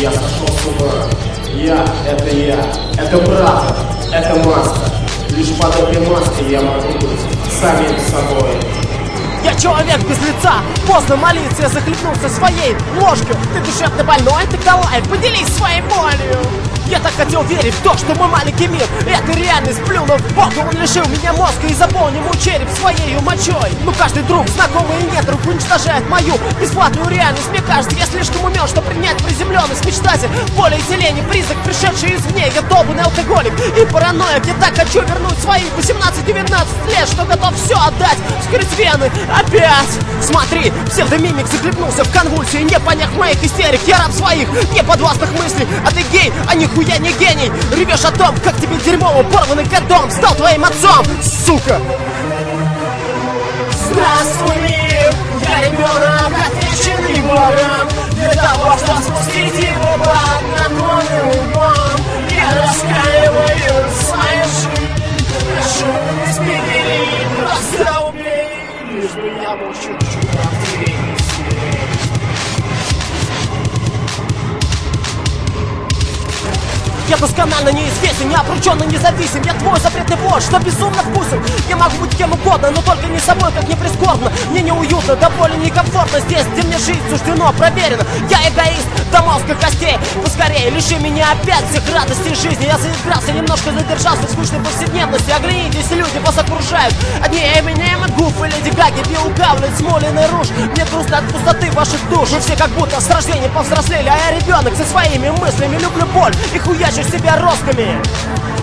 Я сошел с ума. Я, это правда, это маска. Лишь под этой маской я могу быть самим собой. Я человек без лица, поздно молиться, я захлебнулся своей ложкой. Ты душевно больной, ты Калаев, поделись своей болью. Я так хотел верить в то, что мой маленький мир — это реальность, плюнув в бок. Он лишил меня мозга и заполнил мой череп своей мочой. Но каждый друг, знакомый и нет, друг уничтожает мою бесплатную реальность. Мне кажется, я слишком умен, чтобы принять приземленность. Мечтатель, более зелени, призрак, пришедший извне. Я долбанный алкоголик и параноик. Я так хочу вернуть свои 18-19 лет, что готов все отдать, вскрыть вены опять. Смотри, псевдомимик захлебнулся в конвульсии, не понять моих истерик. Я раб своих неподвластных мыслей. А ты гей, а нихуя не гений. Ревешь о том, как тебе дерьмово порванный кондом стал твоим отцом, сука. Здравствуй, мир, я ребенок, отвеченный Богом. Для того, чтобы спустить его под наклонным углом, я раскаиваю свою жизнь. Прошу, избегай, просто убей, лишь бы я мог чуть-чуть ответить. Я досконально неизвестен, не обрученно независим. Я твой запретный плод, что безумно вкусен. Я могу быть кем угодно, но только не собой, как не прискорбно. Мне неуютно, да более некомфортно здесь, где мне жить суждено, проверено. Я эгоист до мозга костей. Поскорее лиши меня опять всех радостей жизни. Я заигрался, немножко задержался в скучной повседневности. Оглянитесь, люди вас окружают. Одни Эминемы, Гуф и Леди Гаги, Билл Гавлин, Смолин и Руж. Мне грустно от пустоты ваших душ. Вы все как будто с рождения повзрослели, а я ребенок со своими мыслями. Люблю боль и хуячу себя розгами.